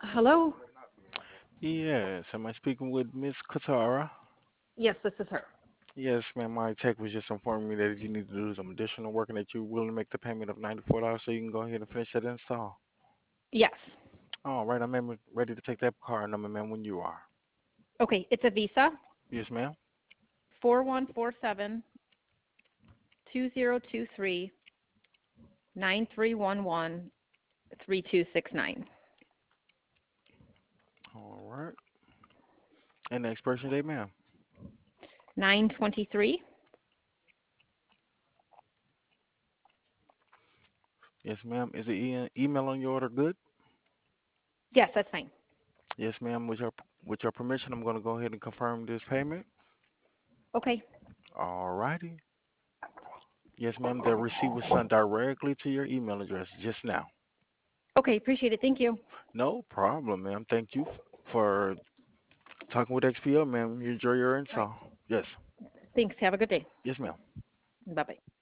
Hello? Yes, am I speaking with Miss Katara? Yes, this is her. Yes, ma'am. My tech was just informing me that if you need to do some additional work and that you're willing to make the payment of $94, so you can go ahead and finish that install. Yes. All right, I'm ready to take that card number, ma'am, when you are. Okay, it's a Visa, Yes, ma'am. 4147-2023-9311-3269. All right. And the expiration date, ma'am. 923. Yes, ma'am. Is the email on your order good? Yes, that's fine. Yes, ma'am. With your permission, I'm going to go ahead and confirm this payment. Okay. All righty. Yes, ma'am. The receipt was sent directly to your email address just now. Okay, appreciate it. Thank you. No problem, ma'am. Thank you for talking with XPO, ma'am. You enjoy your All right. install. Yes. Thanks. Have a good day. Yes, ma'am. Bye-bye.